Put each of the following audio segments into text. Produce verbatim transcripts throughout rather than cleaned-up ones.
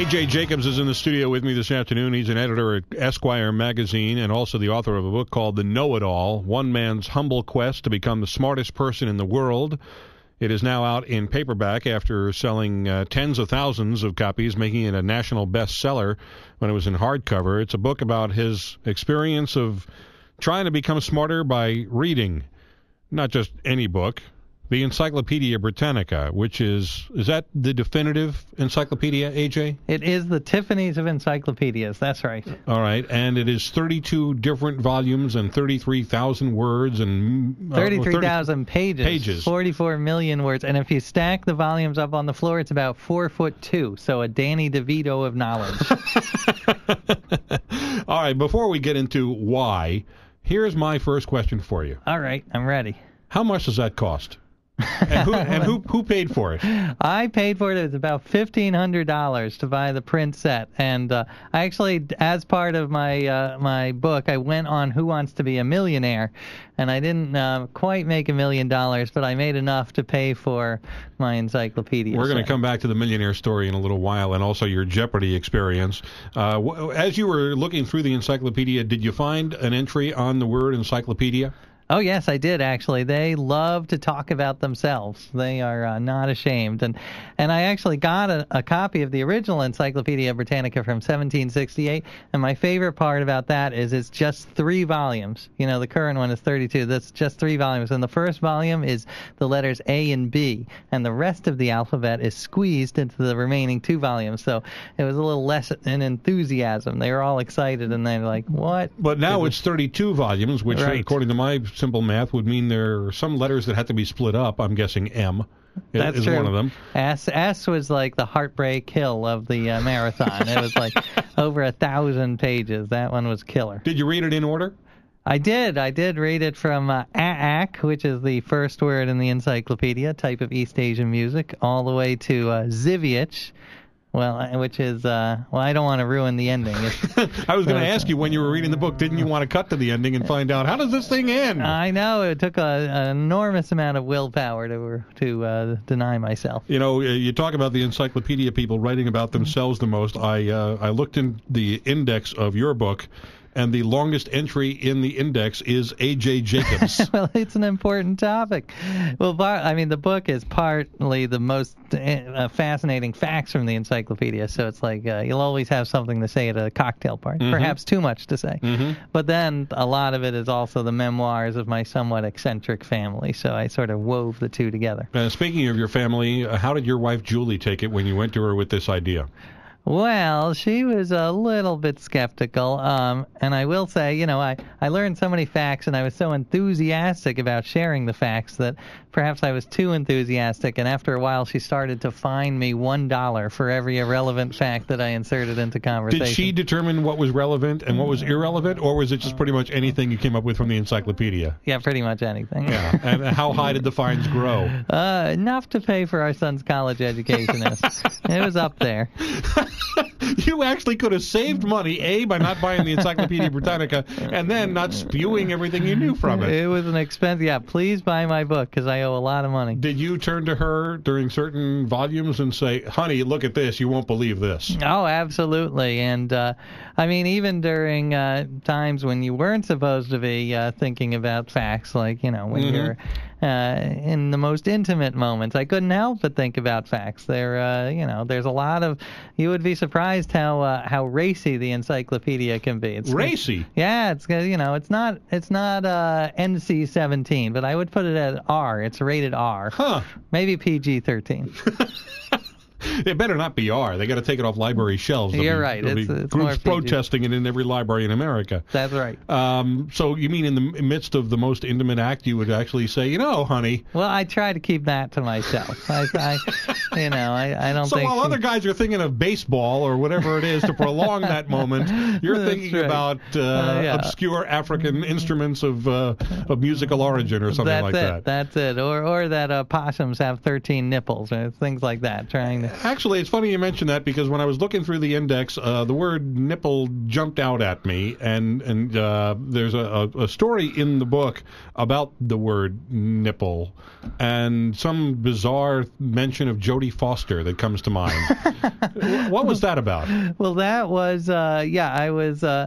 A J Jacobs is in the studio with me this afternoon. He's an editor at Esquire magazine and also the author of a book called The Know-It-All, One Man's Humble Quest to Become the Smartest Person in the World. It is now out in paperback after selling uh, tens of thousands of copies, making it a national bestseller when it was in hardcover. It's a book about his experience of trying to become smarter by reading, not just any book. The Encyclopedia Britannica, which is, is that the definitive encyclopedia, A J? It is the Tiffany's of encyclopedias, that's right. All right, and it is thirty-two different volumes and thirty-three thousand words and... Uh, thirty-three thousand pages. Pages. forty-four million words, and if you stack the volumes up on the floor, it's about four foot two, so a Danny DeVito of knowledge. All right, before we get into why, here's my first question for you. All right, I'm ready. How much does that cost? and who, and who, who paid for it? I paid for it. It was about fifteen hundred dollars to buy the print set. And uh, I actually, as part of my uh, my book, I went on Who Wants to Be a Millionaire. And I didn't uh, quite make a million dollars, but I made enough to pay for my encyclopedia. We're going to come back to the millionaire story in a little while and also your Jeopardy experience. Uh, w- as you were looking through the encyclopedia, did you find an entry on the word encyclopedia? Oh, yes, I did, actually. They love to talk about themselves. They are uh, not ashamed. And and I actually got a, a copy of the original Encyclopedia Britannica from seventeen sixty-eight, and my favorite part about that is it's just three volumes. You know, the current one is thirty-two. That's just three volumes. And the first volume is the letters A and B, and the rest of the alphabet is squeezed into the remaining two volumes. So it was a little less in enthusiasm. They were all excited, and they're like, what? But now it's thirty-two volumes, which, right, according to my simple math, would mean there are some letters that have to be split up. I'm guessing M That's is true. one of them. S S was like the heartbreak hill of the uh, marathon. It was like over a thousand pages. That one was killer. Did you read it in order? I did. I did read it from uh, A-Ak, which is the first word in the encyclopedia, type of East Asian music, all the way to uh, Ziviech. Well, which is, uh, well, I don't want to ruin the ending. I was going to ask you when you were reading the book, didn't you want to cut to the ending and find out, how does this thing end? I know. It took a, an enormous amount of willpower to to uh, deny myself. You know, you talk about the encyclopedia people writing about themselves the most. I, uh, I looked in the index of your book, and the longest entry in the index is A J Jacobs. Well, it's an important topic. Well, I mean, the book is partly the most uh, fascinating facts from the encyclopedia, so it's like uh, you'll always have something to say at a cocktail party, mm-hmm. perhaps too much to say. Mm-hmm. But then a lot of it is also the memoirs of my somewhat eccentric family, so I sort of wove the two together. Uh, speaking of your family, uh, how did your wife Julie take it when you went to her with this idea? Well, she was a little bit skeptical, um, and I will say, you know, I, I learned so many facts, and I was so enthusiastic about sharing the facts that perhaps I was too enthusiastic, and after a while she started to fine me one dollar for every irrelevant fact that I inserted into conversation. Did she determine what was relevant and what was irrelevant, or was it just pretty much anything you came up with from the encyclopedia? Yeah, pretty much anything. Yeah, and how high did the fines grow? Uh, enough to pay for our son's college education. It was up there. You actually could have saved money, A, by not buying the Encyclopedia Britannica, and then not spewing everything you knew from it. It was an expense. Yeah, please buy my book, because I owe a lot of money. Did you turn to her during certain volumes and say, honey, look at this, you won't believe this? Oh, absolutely. And, uh, I mean, even during uh, times when you weren't supposed to be uh, thinking about facts, like, you know, when mm-hmm. you're uh, in the most intimate moments, I couldn't help but think about facts. There, uh, you know, there's a lot of, you would be surprised how uh, how racy the encyclopedia can be. It's racy? Yeah, it's, you know, it's not it's not uh, N C seventeen, but I would put it at R. It's rated R. Huh. Maybe P G thirteen. It better not be R. They got to take it off library shelves. You're be, right. It's, it's, it's groups more protesting it in every library in America. That's right. Um, so you mean in the midst of the most intimate act, you would actually say, you know, honey. Well, I try to keep that to myself. I, I you know, I, I don't so think. So while she... other guys are thinking of baseball or whatever it is to prolong that moment, you're thinking right. about uh, uh, yeah. obscure African instruments of uh, of musical origin or something That's like it. that. That's it. Or or that uh, possums have thirteen nipples or things like that. Trying to. Actually, it's funny you mention that because when I was looking through the index, uh, the word nipple jumped out at me, and and uh, there's a, a story in the book about the word nipple, and some bizarre mention of Jodie Foster that comes to mind. What was that about? Well, that was, uh, yeah, I was... Uh,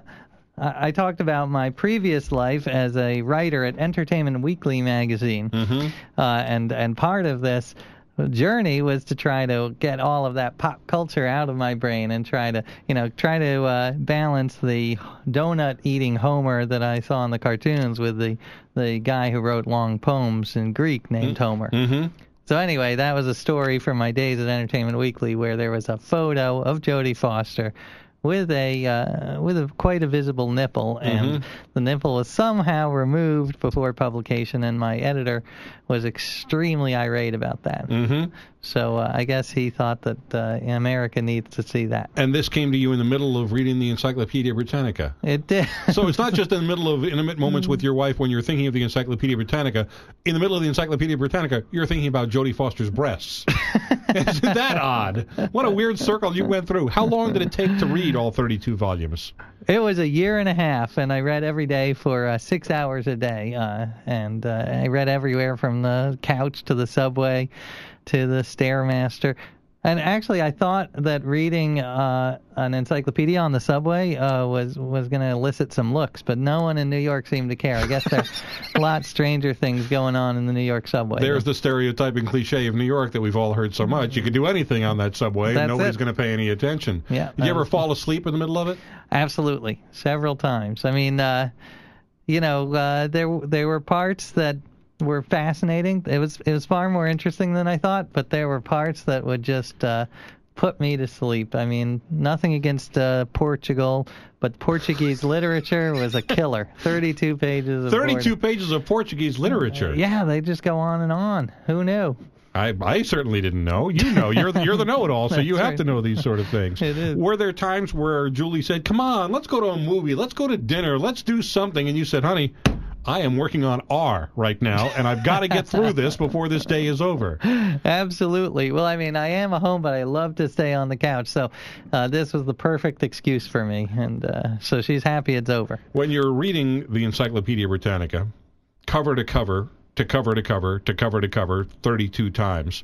I talked about my previous life as a writer at Entertainment Weekly magazine, mm-hmm. uh, and and part of this journey was to try to get all of that pop culture out of my brain and try to, you know, try to uh, balance the donut-eating Homer that I saw in the cartoons with the the guy who wrote long poems in Greek named mm-hmm. Homer. Mm-hmm. So anyway, that was a story from my days at Entertainment Weekly where there was a photo of Jodie Foster with a uh, with a quite a visible nipple, and mm-hmm. the nipple was somehow removed before publication, and my editor was extremely irate about that. Mm-hmm. So uh, I guess he thought that uh, America needs to see that. And this came to you in the middle of reading the Encyclopedia Britannica. It did. So it's not just in the middle of intimate moments with your wife when you're thinking of the Encyclopedia Britannica. In the middle of the Encyclopedia Britannica, you're thinking about Jodie Foster's breasts. Isn't that odd? What a weird circle you went through. How long did it take to read all thirty-two volumes? It was a year and a half, and I read every day for uh, six hours a day. Uh, and uh, I read everywhere from the couch to the subway to the Stairmaster. And actually, I thought that reading uh, an encyclopedia on the subway uh, was was going to elicit some looks, but no one in New York seemed to care. I guess there's a lot stranger things going on in the New York subway. There's the stereotyping cliche of New York that we've all heard so much. You can do anything on that subway, That's and nobody's it. going to pay any attention. Yeah, Did you ever fall asleep in the middle of it? Absolutely, several times. I mean, uh, you know, uh, there there were parts that were fascinating. It was it was far more interesting than I thought, but there were parts that would just uh, put me to sleep. I mean, nothing against uh, Portugal, but Portuguese literature was a killer. thirty-two pages of thirty-two board. pages of Portuguese literature. Uh, yeah, they just go on and on. Who knew? I, I certainly didn't know. You know. You're the, you're the know-it-all, so you have right. to know these sort of things. It is. Were there times where Julie said, come on, let's go to a movie, let's go to dinner, let's do something, and you said, honey, I am working on R right now, and I've got to get through this before this day is over. Absolutely. Well, I mean, I am a home, but I love to stay on the couch, so uh, this was the perfect excuse for me, and uh, so she's happy it's over. When you're reading the Encyclopedia Britannica, cover to cover, to cover to cover, to cover to cover, thirty-two times,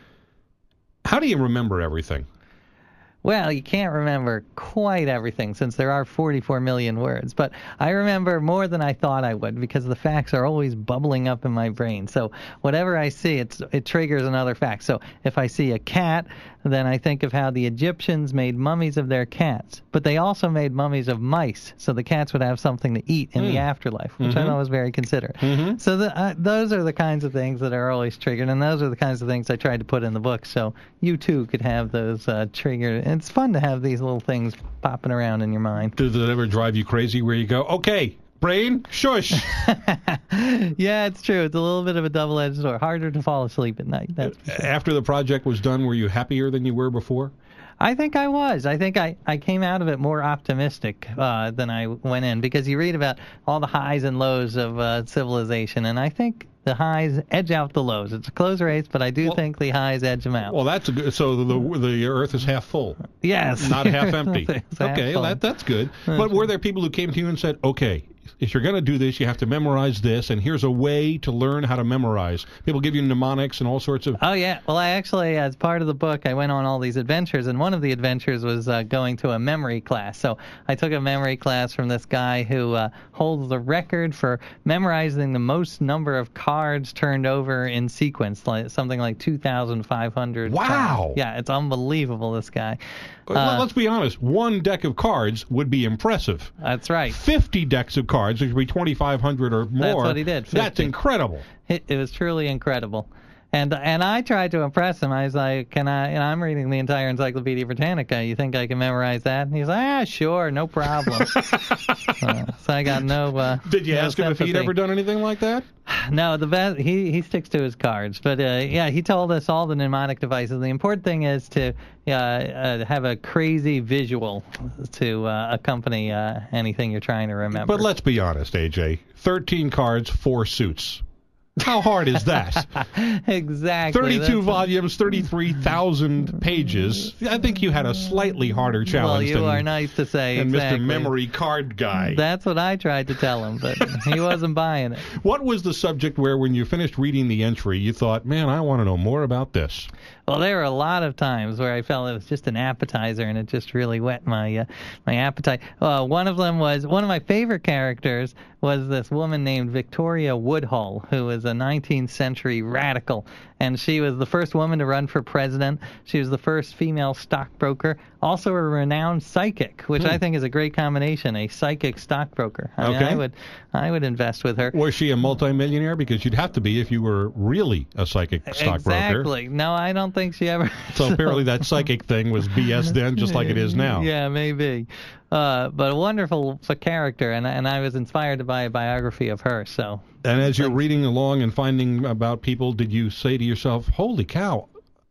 how do you remember everything? Well, you can't remember quite everything since there are forty-four million words, but I remember more than I thought I would because the facts are always bubbling up in my brain. So whatever I see, it's, it triggers another fact. So if I see a cat, then I think of how the Egyptians made mummies of their cats, but they also made mummies of mice, so the cats would have something to eat in mm. the afterlife, which mm-hmm. I thought was very considerate. Mm-hmm. So the, uh, those are the kinds of things that are always triggered, and those are the kinds of things I tried to put in the book, so you too could have those uh, triggered. It's fun to have these little things popping around in your mind. Does it ever drive you crazy where you go, okay, brain, shush? Yeah, it's true. It's a little bit of a double-edged sword. Harder to fall asleep at night. That's After the project was done, were you happier than you were before? I think I was. I think I, I came out of it more optimistic uh, than I went in, because you read about all the highs and lows of uh, civilization, and I think the highs edge out the lows. It's a close race, but I do well, think the highs edge them out. Well, that's a good. So the the Earth is half full. Yes, not half empty. Okay, half well, that that's good. But were there people who came to you and said, "Okay, if you're going to do this, you have to memorize this, and here's a way to learn how to memorize"? People give you mnemonics and all sorts of... Oh, yeah. Well, I actually, as part of the book, I went on all these adventures, and one of the adventures was uh, going to a memory class. So I took a memory class from this guy who uh, holds the record for memorizing the most number of cards turned over in sequence, like something like two thousand five hundred. Wow. Cards. Yeah, it's unbelievable, this guy. Uh, Let's be honest. One deck of cards would be impressive. That's right. Fifty decks of cards, which would be twenty-five hundred or more. That's what he did. fifty. That's incredible. It, it was truly incredible. And and I tried to impress him. I was like, "Can I?" And I'm reading the entire Encyclopedia Britannica. You think I can memorize that? And he's like, "Ah, sure, no problem." uh, so I got no. Uh, Did you no ask him sympathy. if he'd ever done anything like that? No, the best, he he sticks to his cards. But uh, yeah, he told us all the mnemonic devices. The important thing is to uh, uh, have a crazy visual to uh, accompany uh, anything you're trying to remember. But let's be honest, A J. Thirteen cards, four suits. How hard is that? Exactly. thirty-two That's volumes, thirty-three thousand pages. I think you had a slightly harder challenge Well, you than, are nice to say. than Exactly. Mister Memory Card Guy. That's what I tried to tell him, but he wasn't buying it. What was the subject where, when you finished reading the entry, you thought, man, I want to know more about this? Well, there were a lot of times where I felt it was just an appetizer, and it just really whet my uh, my appetite. Uh, one of them was one of my favorite characters was this woman named Victoria Woodhull, who was a nineteenth century radical, and she was the first woman to run for president. She was the first female stockbroker, also a renowned psychic, which Hmm. I think is a great combination, a psychic stockbroker. I mean, Okay. I would I would invest with her. Was she a multimillionaire? Because you'd have to be if you were really a psychic stockbroker. Exactly. No, I don't think she ever. So apparently that psychic thing was B S then, just like it is now. Yeah, maybe. Uh, but a wonderful f- character, and and I was inspired to buy a biography of her. So. And as you're reading along and finding about people, did you say to yourself, holy cow,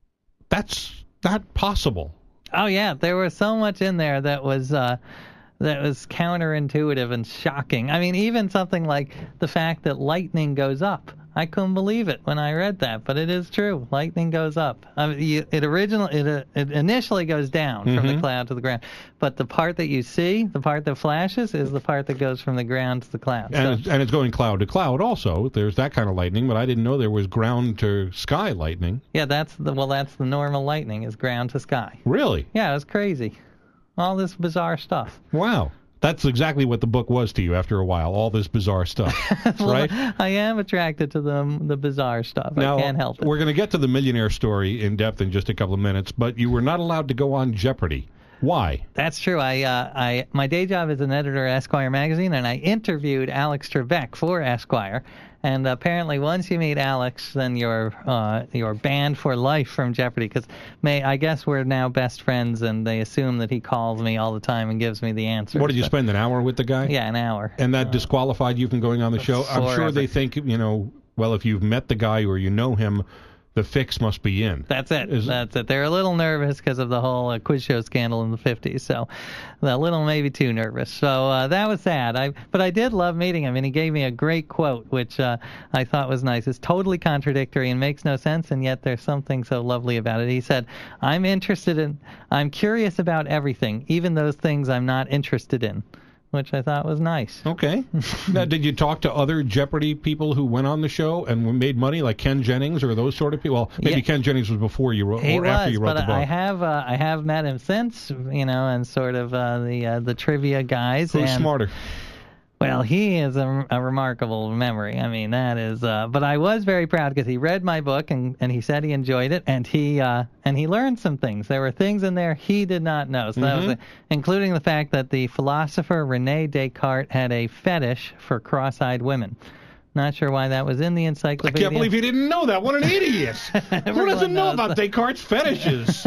that's not possible? Oh yeah, there was so much in there that was uh, that was counterintuitive and shocking. I mean, even something like the fact that lightning goes up. I couldn't believe it when I read that, but it is true. Lightning goes up. I mean, you, it original it, uh, it initially goes down from Mm-hmm. the cloud to the ground, but the part that you see, the part that flashes, is the part that goes from the ground to the cloud. And, So- it's, and it's going cloud to cloud also. There's that kind of lightning, but I didn't know there was ground to sky lightning. yeah, that's the well, that's the normal lightning is ground to sky. Really? Yeah, it was crazy. All this bizarre stuff. Wow. That's exactly what the book was to you after a while, all this bizarre stuff, Well, right? I am attracted to the the bizarre stuff. Now, I can't help it. we're going to get to the millionaire story in depth in just a couple of minutes, but you were not allowed to go on Jeopardy. Why? That's true. I, uh, I, my day job is an editor at Esquire magazine, and I interviewed Alex Trebek for Esquire. And apparently, once you meet Alex, then you're uh, you're banned for life from Jeopardy. Because may I guess we're now best friends, and they assume that he calls me all the time and gives me the answers. What did you So- spend an hour with the guy? Yeah, an hour. And that disqualified you from going on the show? I'm sure Forever. they think, you know, well, if you've met the guy or you know him, the fix must be in. That's it. Is- That's it. They're a little nervous because of the whole uh, quiz show scandal in the fifties. So, a little maybe too nervous. So uh, that was sad. I but I did love meeting him, and he gave me a great quote, which uh, I thought was nice. It's totally contradictory and makes no sense, and yet there's something so lovely about it. He said, "I'm interested in, I'm curious about everything, even those things I'm not interested in," which I thought was nice. Okay. Now, did you talk to other Jeopardy people who went on the show and made money, like Ken Jennings or those sort of people? Well, maybe Yeah. Ken Jennings was before you wrote, He or after was, you wrote but the book. I have uh, I have met him since, you know, and sort of uh, the uh, the trivia guys. Who's and, smarter? Well, he is a, a remarkable memory. I mean, that is. Uh, but I was very proud because he read my book and, and he said he enjoyed it, and he uh, and he learned some things. There were things in there he did not know, so that was Mhm. including the fact that the philosopher Rene Descartes had a fetish for cross-eyed women. Not sure why that was in the I encyclopedia. can't believe you didn't know that. What an idiot! Who Everyone doesn't know knows about that. Descartes' fetishes?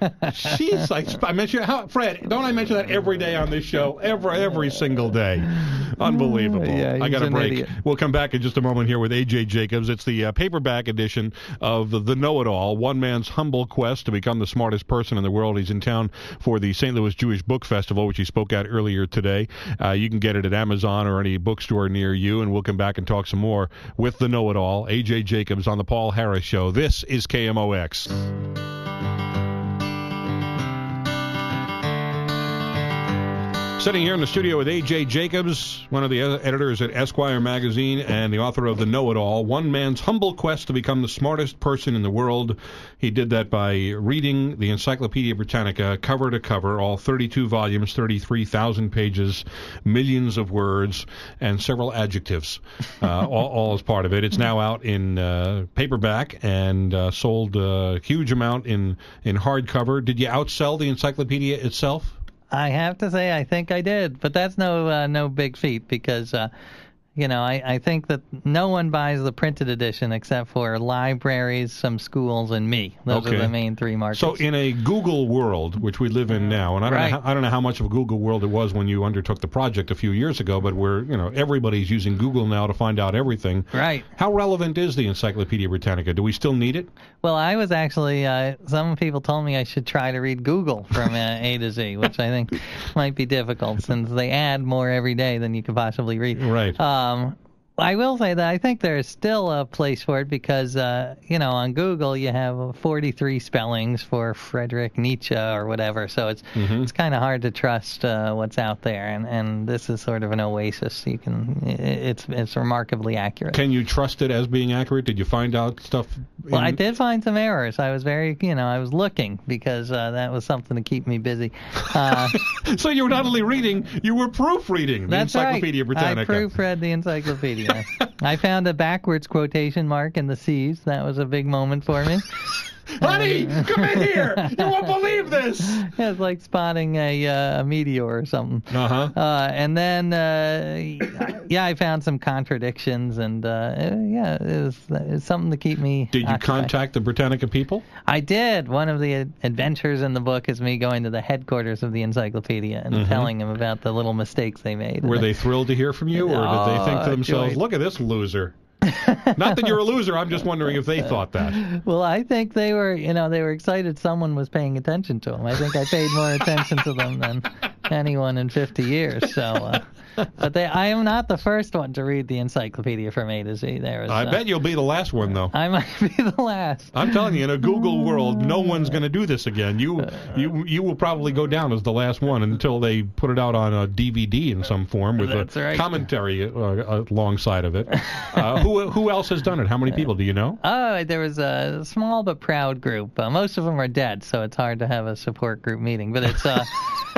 Jeez, I, I mention how, Fred, don't I mention that every day on this show? Every every single day. Unbelievable. Yeah, I he's got a an break. idiot. We'll come back in just a moment here with A J Jacobs. It's the uh, paperback edition of the, the Know-It-All, one man's humble quest to become the smartest person in the world. He's in town for the Saint Louis Jewish Book Festival, which he spoke at earlier today. Uh, you can get it at Amazon or any bookstore near you, and we'll come back and talk some more with the Know-It-All, A J Jacobs on the Paul Harris Show. This is K M O X. Sitting here in the studio with A J Jacobs, one of the editors at Esquire magazine and the author of The Know-It-All, one man's humble quest to become the smartest person in the world. He did that by reading the Encyclopedia Britannica cover to cover, all thirty-two volumes, thirty-three thousand pages, millions of words, and several adjectives, uh, all, all as part of it. It's now out in uh, paperback and uh, sold a huge amount in, in hardcover. Did you outsell the encyclopedia itself? I have to say, I think I did, but that's no uh, no big feat because, uh, you know, I, I think that no one buys the printed edition except for libraries, some schools, and me. Those Okay. are the main three markets. So in a Google world, which we live in now, and I don't, Right. know, how, I don't know how much of a Google world it was when you undertook the project a few years ago, but we're, you know, everybody's using Google now to find out everything. Right. How relevant is the Encyclopedia Britannica? Do we still need it? Well, I was actually, uh, some people told me I should try to read Google from uh, A to Z, which I think might be difficult since they add more every day than you could possibly read. Right. Um, I will say that I think there's still a place for it because, uh, you know, on Google you have forty-three spellings for Friedrich Nietzsche or whatever, so it's mm-hmm. it's kind of hard to trust uh, what's out there, and, and this is sort of an oasis. You can, it's it's remarkably accurate. Can you trust it as being accurate? Did you find out stuff? In... Well, I did find some errors. I was very, you know, I was looking because uh, that was something to keep me busy. Uh, so you were not only reading, you were proofreading the That's Encyclopedia right. Britannica. I proofread the Encyclopedia. I found a backwards quotation mark in the C's. That was a big moment for me. Honey, come in here! You won't believe this! Yeah, it's like spotting a, uh, a meteor or something. Uh-huh. Uh, and then, uh, yeah, I found some contradictions, and uh, yeah, it was, it was something to keep me Did you occupied. contact the Britannica people? I did. One of the adventures in the book is me going to the headquarters of the Encyclopedia and mm-hmm. telling them about the little mistakes they made. Were they thrilled to hear from you, or oh, did they think to themselves, joy. look at this loser? Not that you're a loser, I'm just wondering if they thought that. Well, I think they were, you know, they were excited someone was paying attention to them. I think I paid more attention to them than anyone in fifty years. So, uh, but they, I am not the first one to read the Encyclopedia from A to Z. There was, I uh, bet you'll be the last one, though. I might be the last. I'm telling you, in a Google world, no one's going to do this again. You, you, you will probably go down as the last one until they put it out on a D V D in some form with That's a right. commentary uh, alongside of it. Uh, who, who else has done it? How many people do you know? Oh, there was a small but proud group. Uh, most of them are dead, so it's hard to have a support group meeting. But it's uh,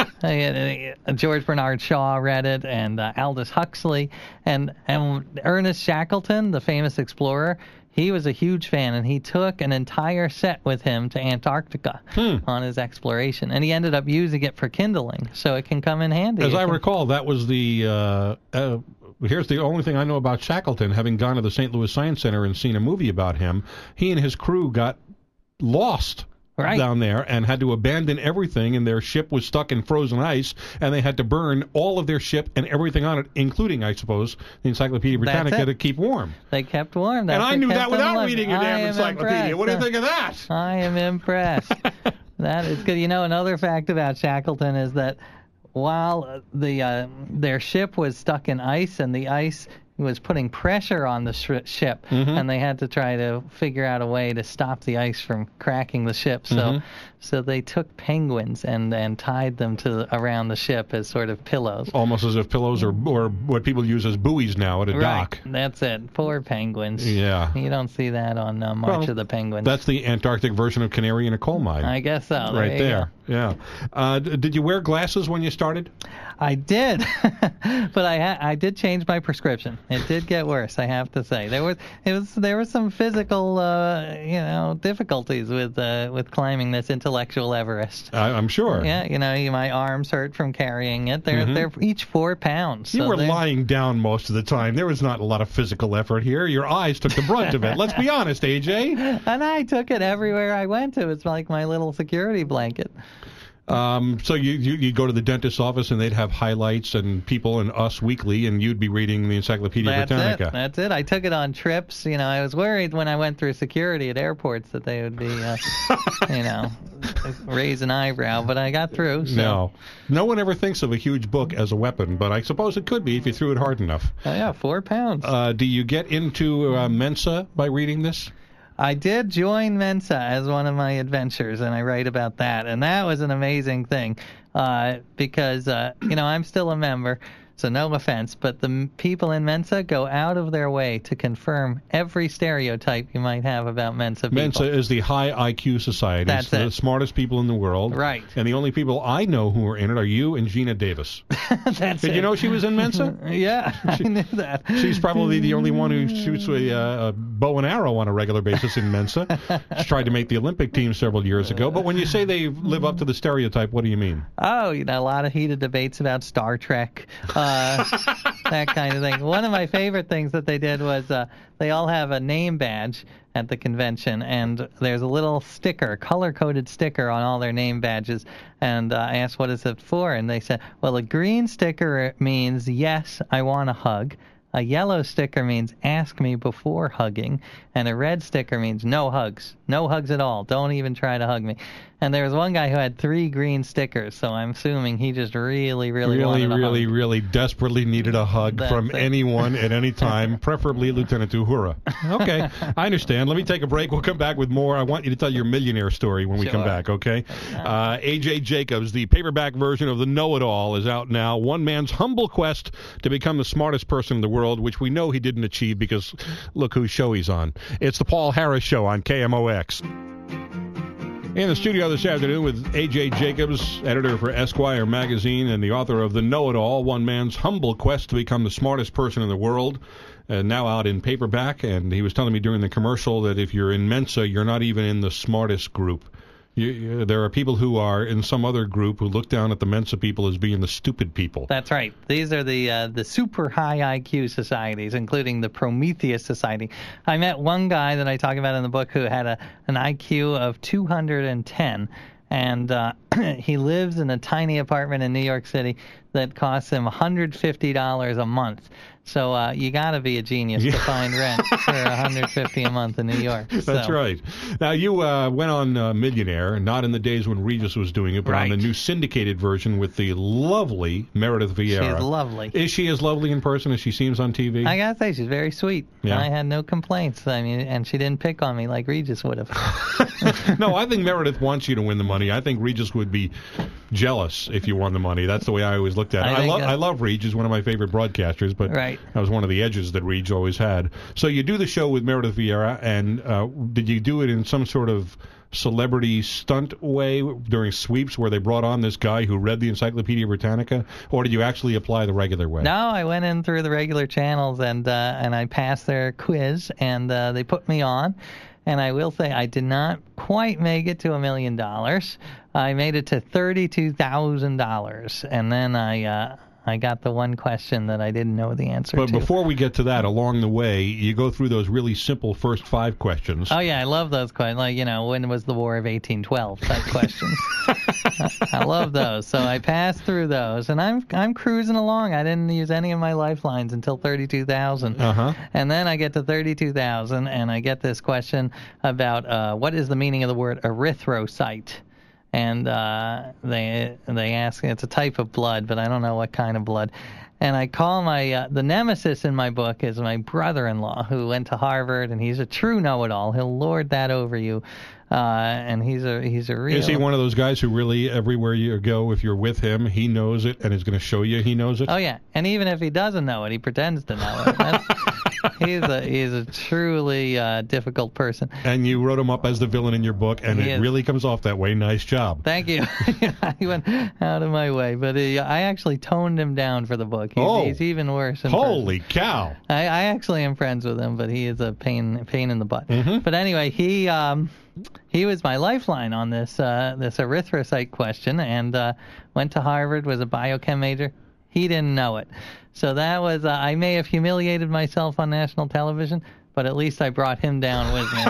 George Bernard Shaw read it, and uh, Aldous Huxley, and and Ernest Shackleton, the famous explorer. He was a huge fan, and he took an entire set with him to Antarctica hmm. on his exploration, and he ended up using it for kindling, so it can come in handy. As it I can... recall, that was the. Uh, uh, Here's the only thing I know about Shackleton, having gone to the Saint Louis Science Center and seen a movie about him. He and his crew got lost right. down there and had to abandon everything, and their ship was stuck in frozen ice, and they had to burn all of their ship and everything on it, including, I suppose, the Encyclopedia Britannica to keep warm. They kept warm. That's and I knew that without alive. reading your damn encyclopedia. Impressed. What do you think of that? I am impressed. That is good. You know, another fact about Shackleton is that while the uh, their ship was stuck in ice, and the ice was putting pressure on the sh- ship, mm-hmm. and they had to try to figure out a way to stop the ice from cracking the ship. So, mm-hmm. so they took penguins and, and tied them to around the ship as sort of pillows. Almost as if pillows are or what people use as buoys now at a right. dock. That's it. Poor penguins. Yeah. You don't see that on uh, March well, of the Penguins. That's the Antarctic version of Canary in a Coal Mine. I guess so. Right there. there. Yeah. Uh, d- did you wear glasses when you started? I did, but I ha- I did change my prescription. It did get worse, I have to say. There was it was there were some physical uh, you know difficulties with uh, with climbing this intellectual Everest. I, I'm sure. Yeah, you know, my arms hurt from carrying it. They're mm-hmm. they're each four pounds. You so were they're... lying down most of the time. There was not a lot of physical effort here. Your eyes took the brunt of it. Let's be honest, A J. And I took it everywhere I went to. It's like my little security blanket. Um, so you, you you'd go to the dentist's office and they'd have highlights and People and Us Weekly, and you'd be reading the Encyclopedia That's Britannica. It. That's it. I took it on trips. You know, I was worried when I went through security at airports that they would be, uh, you know, raise an eyebrow, but I got through. So. No, no one ever thinks of a huge book as a weapon, but I suppose it could be if you threw it hard enough. Oh, yeah, four pounds. Uh, do you get into uh, Mensa by reading this? I did join Mensa as one of my adventures, and I write about that. And that was an amazing thing uh, because, uh, you know, I'm still a member, so no offense, but the m- people in Mensa go out of their way to confirm every stereotype you might have about Mensa people. Mensa is the high I Q society. That's it's the it. smartest people in the world. Right. And the only people I know who are in it are you and Gina Davis. That's Did it. you know she was in Mensa? Yeah, she, I knew that. She's probably the only one who shoots a, uh, a bow and arrow on a regular basis in Mensa. She tried to make the Olympic team several years ago. But when you say they live up to the stereotype, what do you mean? Oh, you know, a lot of heated debates about Star Trek. Uh, that kind of thing. One of my favorite things that they did was uh, they all have a name badge at the convention, and there's a little sticker, color-coded sticker on all their name badges. And uh, I asked, what is it for? And they said, well, a green sticker means, yes, I want a hug. A yellow sticker means ask me before hugging, and a red sticker means no hugs. No hugs at all. Don't even try to hug me. And there was one guy who had three green stickers, so I'm assuming he just really, really, really, wanted a really, hug. really desperately needed a hug That's from it. anyone at any time, preferably Lieutenant Uhura. Okay, I understand. Let me take a break. We'll come back with more. I want you to tell your millionaire story when we Sure. come back, okay? Uh, A J Jacobs, the paperback version of The Know-It-All, is out now. One man's humble quest to become the smartest person in the world, which we know he didn't achieve because look whose show he's on. It's the Paul Harris Show on K M O X. In the studio this afternoon with A J Jacobs, editor for Esquire magazine and the author of The Know-It-All, One Man's Humble Quest to Become the Smartest Person in the World, uh, now out in paperback. And he was telling me during the commercial that if you're in Mensa, you're not even in the smartest group. You, you, there are people who are in some other group who look down at the Mensa people as being the stupid people. That's right. These are the uh, the super high I Q societies, including the Prometheus Society. I met one guy that I talk about in the book who had a an I Q of two hundred ten, and uh, he lives in a tiny apartment in New York City that costs him one hundred fifty dollars a month. So uh, you got to be a genius Yeah. to find rent for one hundred fifty dollars a month in New York. That's So, right. Now, you uh, went on uh, Millionaire, not in the days when Regis was doing it, but on Right. the new syndicated version with the lovely Meredith Vieira. She's lovely. Is she as lovely in person as she seems on T V? I gotta say, she's very sweet. Yeah. I had no complaints. I mean, and she didn't pick on me like Regis would have. No, I think Meredith wants you to win the money. I think Regis would be jealous if you won the money. That's the way I always looked at it. I I, think love that- I love Regis, one of my favorite broadcasters, but Right. that was one of the edges that Regis always had. So you do the show with Meredith Vieira, and uh, did you do it in some sort of celebrity stunt way during sweeps where they brought on this guy who read the Encyclopedia Britannica, or did you actually apply the regular way? No, I went in through the regular channels and uh, and I passed their quiz, and uh, they put me on. And I will say I did not quite make it to a million dollars. I made it to thirty-two thousand dollars, and then I uh, I got the one question that I didn't know the answer But to. before we get to that, along the way, you go through those really simple first five questions. Oh yeah, I love those questions. Like, you know, when was the War of eighteen twelve type questions. I love those. So I passed through those, and I'm I'm cruising along. I didn't use any of my lifelines until thirty-two thousand. Uh-huh. And then I get to thirty-two thousand, and I get this question about uh, what is the meaning of the word erythrocyte. And uh, they they ask, it's a type of blood, but I don't know what kind of blood. And I call my, uh, the nemesis in my book is my brother-in-law who went to Harvard, and he's a true know-it-all. He'll lord that over you. Uh, and he's a he's a real... Is he one of those guys who really, everywhere you go, if you're with him, he knows it and is going to show you he knows it? Oh, yeah. And even if he doesn't know it, he pretends to know it. That's, he's, a, he's a truly uh, difficult person. And you wrote him up as the villain in your book, and He it is. really comes off that way. Nice job. Thank you. He went out of my way. But he, I actually toned him down for the book. He's, Oh. he's even worse in Holy person. cow. I, I actually am friends with him, but he is a pain pain in the butt. Mhm. But anyway, he um, he was my lifeline on this uh, this erythrocyte question, and uh, went to Harvard, was a biochem major. He didn't know it, so that was uh, I may have humiliated myself on national television, but at least I brought him down with me.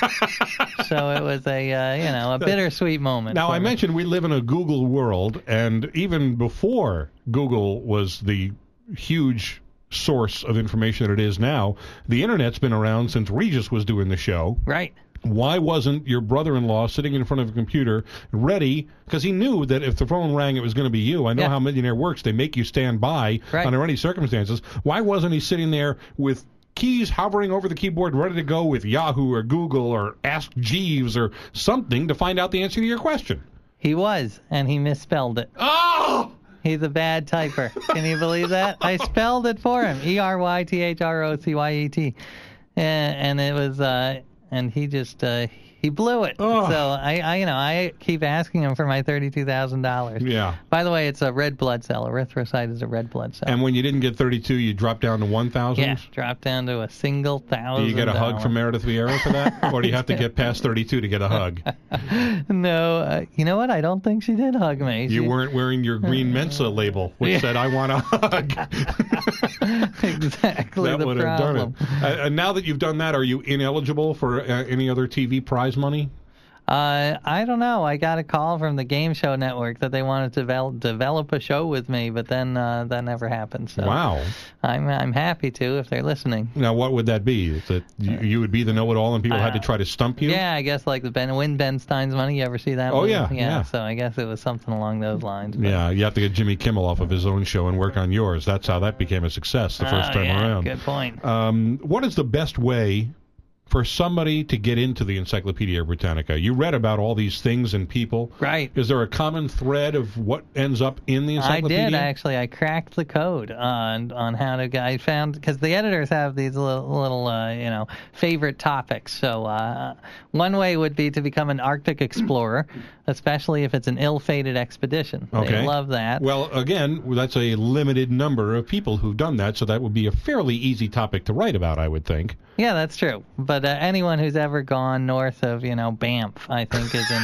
So it was a uh, you know a bittersweet moment. Now, for I me. mentioned we live in a Google world, and even before Google was the huge source of information that it is now, the Internet's been around since Regis was doing the show. Right. Why wasn't your brother-in-law sitting in front of a computer ready? Because he knew that if the phone rang, it was going to be you. I know Yeah. how Millionaire works. They make you stand by Right. under any circumstances. Why wasn't he sitting there with keys hovering over the keyboard, ready to go with Yahoo or Google or Ask Jeeves or something to find out the answer to your question? He was, and he misspelled it. Oh! He's a bad typer. Can you believe that? I spelled it for him. E R Y T H R O C Y E T. And, and it was, uh, and he just, uh, he blew it. Oh. So I, I, you know, I keep asking him for my thirty-two thousand dollars. Yeah. By the way, it's a red blood cell. Erythrocyte is a red blood cell. And when you didn't get thirty-two, you dropped down to one thousand? Yeah, dropped down to a single thousand. Do you get a hug from Meredith Vieira for that? Or do you have to get past thirty-two to get a hug? No, uh, you know what? I don't think she did hug me. You She- weren't wearing your green Mensa label, which Yeah. said, I want a hug. exactly That the would have done problem. it. Uh, and now that you've done that, are you ineligible for uh, any other T V prize money? Uh, I don't know. I got a call from the Game Show Network that they wanted to develop, develop a show with me, but then uh, that never happened. So Wow. I'm I'm happy to if they're listening. Now, what would that be? That you, you would be the know-it-all and people had to try to stump you? Yeah, I guess like the Ben Win Ben Stein's Money. You ever see that? Oh, movie? yeah, yeah. yeah. So I guess it was something along those lines. But. Yeah, you have to get Jimmy Kimmel off of his own show and work on yours. That's how that became a success the first oh, time yeah, around. Good point. Um, what is the best way for somebody to get into the Encyclopedia Britannica? You read about all these things and people. Right. Is there a common thread of what ends up in the I encyclopedia? did, actually. I cracked the code on on how to. I found, because the editors have these little, little uh, you know, favorite topics. So uh, one way would be to become an Arctic explorer, especially if it's an ill-fated expedition. Okay. They love that. Well, again, that's a limited number of people who've done that, so that would be a fairly easy topic to write about, I would think. Yeah, that's true. But uh, anyone who's ever gone north of, you know, Banff, I think, is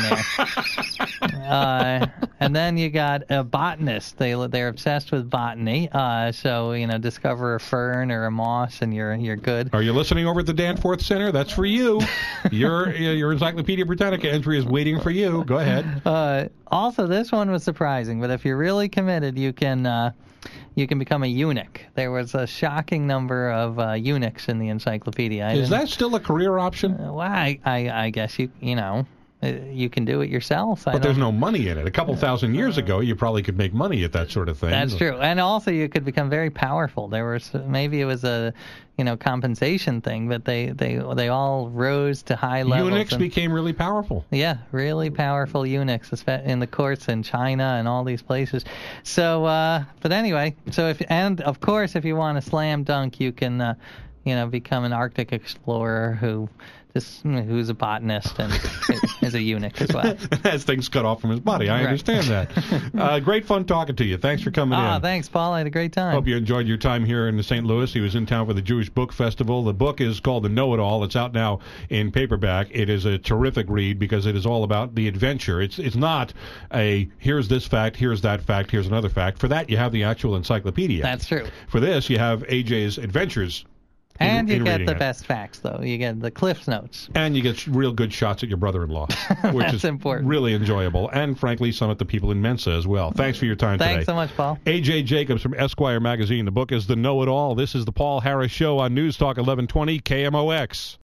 in there. uh, and then you got a botanist. They they're obsessed with botany. Uh, so you know, discover a fern or a moss, and you're you're good. Are you listening over at the Danforth Center? That's for you. Your your Encyclopedia Britannica entry is waiting for you. Go ahead. Uh, also, this one was surprising. But if you're really committed, you can. Uh, You can become a eunuch. There was a shocking number of uh, eunuchs in the encyclopedia. I Is didn't- that still a career option? Uh, well, I, I, I guess you you know uh, you can do it yourself. I But there's don't- no money in it. A couple thousand years ago, you probably could make money at that sort of thing. That's true, and also you could become very powerful. There was maybe it was a you know compensation thing, but they they they all rose to high levels. Eunuchs and- became really powerful. Yeah, really powerful eunuchs espe- in the courts in China and all these places. So, uh, but anyway, so if and of course, if you want a slam dunk, you can, uh, you know, become an Arctic explorer who just who's a botanist and is a eunuch as well. Has things cut off from his body. I Right. understand that. Uh, great fun talking to you. Thanks for coming Ah, in. thanks, Paul. I had a great time. Hope you enjoyed your time here in Saint Louis. He was in town for the Jewish Book Festival. The book is called The Know-It-All. It's out now in paperback. It is a terrific read because it is all about the adventure. It's it's not a here's this fact, here's that fact, here's another fact. For that, you have the actual encyclopedia. That's true. For this, you have A J's adventures. in- And you in get reading the it. best facts, though. You get the Cliff's Notes. And you get real good shots at your brother-in-law, which That's is important. really enjoyable. And, frankly, some at the people in Mensa as well. Thanks for your time Thanks today. so much, Paul. A J Jacobs from Esquire Magazine. The book is The Know-It-All. This is the Paul Harris Show on News Talk eleven twenty K M O X.